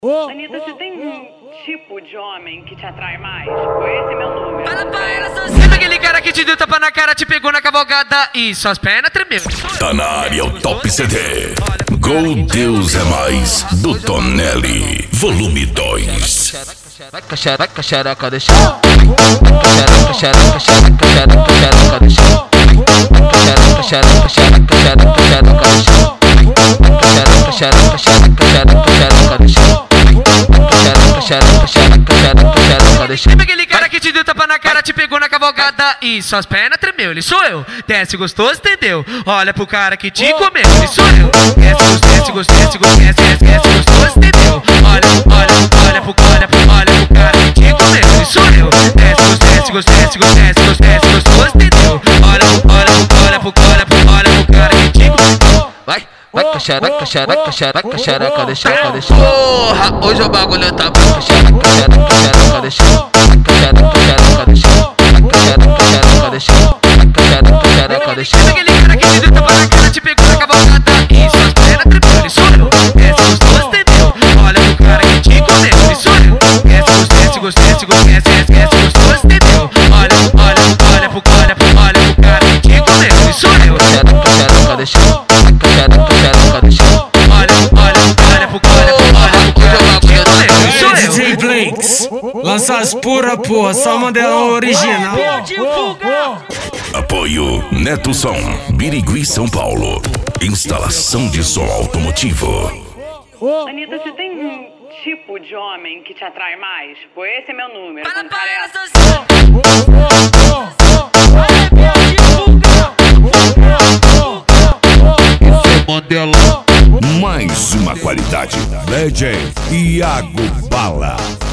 Anitta, você tem um tipo de homem que te atrai mais? Esse é meu número. Fala pra ela, Sabe aquele cara que te deu tapa na cara, te pegou na cavalgada e suas pernas tremeu? Tá na área o Top CD. Gol Deus é Mais, do Tonelli, volume 2. Vai xereca, xereca, deixa. Xereca, xereca, xereca, xereca, xereca, deixa. Xereca, xereca, xereca, xereca, xereca, deixa. Xereca, xereca, xereca, xereca, xereca, deixa. Xereca, xereca, xereca, xereca, deixa. Lembra aquele cara que te deu tapa na cara, te pegou na cavalgada e suas pernas tremeu? Ele sou eu. Desce gostoso, entendeu? Olha pro cara que te comeu. Ele sou eu. Desce gostoso, desce gostoso, entendeu? Olha pro cara que te comeu. Ele sou eu. Desce gostoso, entendeu? Olha pro cara que te comeu. Vai, xereca, xereca, xereca, xereca, deixa. Porra, hoje o bagulho tá bom. Xereca, xereca, xereca, deixa. Xereca, xereca, deixa. Xereca, xereca, deixa. Xereca, xereca, deixa. Aquele cara que te deu tapa na cara, te pegou na cavalgada e suas pernas tremeu. Ele sou eu. Desce gostoso, entendeu? Olha pro cara que te comeu. Ele sou eu. Desce gostoso, entendeu? Olha pro cara que te comeu. Ele sou eu. Xereca, xereca, deixa. DJ Blinks, lança as pura porra, só modelão original. Apoio Neto Som, Birigui, São Paulo. Instalação de som automotivo. Anitta, você tem um tipo de homem que te atrai mais? Esse é meu número. Fala pra ela, Mais uma qualidade. DJ Iago Bala.